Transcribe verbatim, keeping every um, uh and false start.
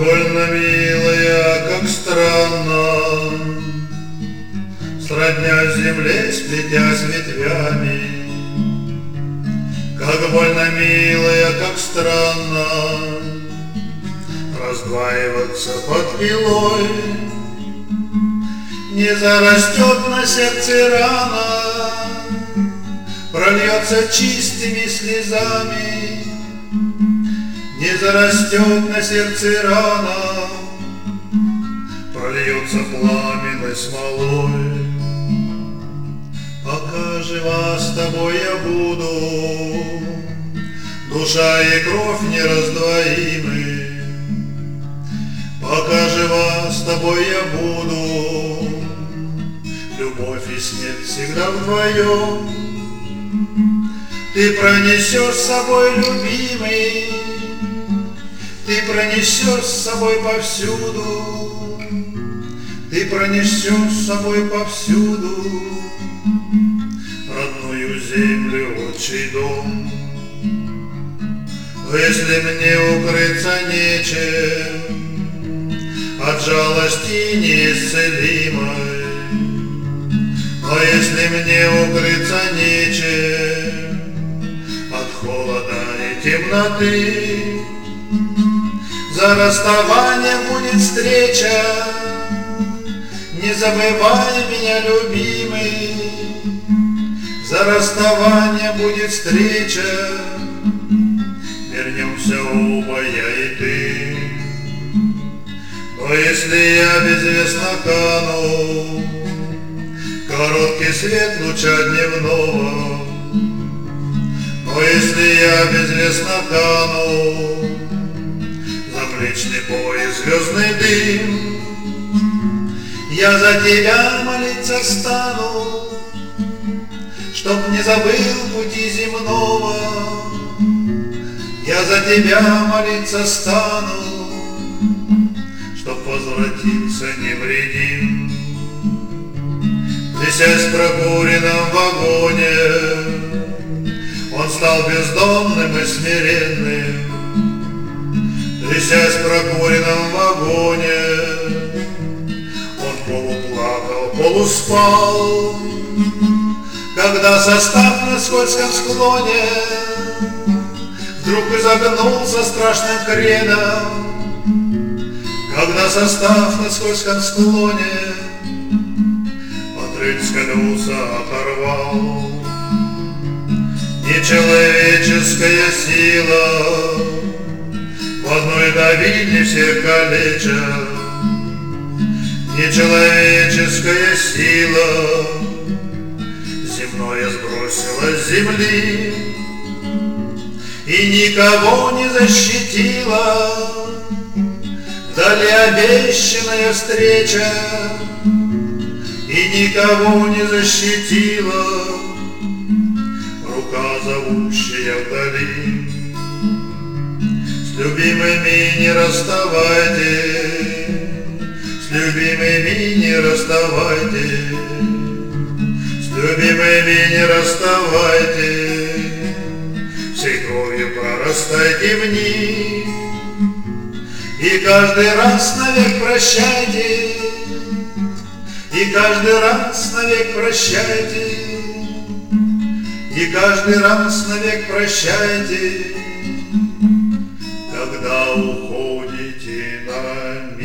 больно милая, как странно, сродня земле, сплетясь ветвями. Как больно милая, как странно раздваиваться под пилой. Не зарастет на сердце рана, прольется чистыми слезами. Не зарастет на сердце рана, прольется пламенной смолой. Пока жива с тобой я буду, душа и кровь нераздвоимы. Пока жива с тобой я буду, любовь и смерть всегда вдвоем. Ты пронесешь с собой, любимый, ты пронесешь с собой повсюду, ты пронесешь с собой повсюду родную землю, отчий дом. Но если мне укрыться нечем от жалости неисцелимой, но если мне укрыться нечем от холода и темноты, за расставанием будет встреча. Не забывай меня, любимый, за расставанием будет встреча. Вернемся оба, я и ты. Но если я безвестно кану, короткий свет луча дневного, но если я безвестно кану, заплечный пояс, звездный дым, я за тебя молиться стану, чтоб не забыл пути земного. Я за тебя молиться стану, чтоб возвратиться невредим. Трясясь в прокуренном вагоне, он стал бездомным и смиренным. Трясясь в прокуренном вагоне, он полуплакал, полуспал, когда состав на скользком склоне вдруг изогнулся страшным креном. Когда состав на скользком склоне отрыв скользнулся, оторвал. Нечеловеческая сила в одной давильне всех калеча. Нечеловеческая сила земное сбросила с земли и никого не защитила. Вдали обещанная встреча и никого не защитила. Рука, зовущая вдали. С любимыми не расставайте, с любимыми не расставайте, с любимыми не расставайте, всей кровью прорастайте в них. И каждый раз навек прощайте, и каждый раз навек прощайте, и каждый раз навек прощайте, когда уходите на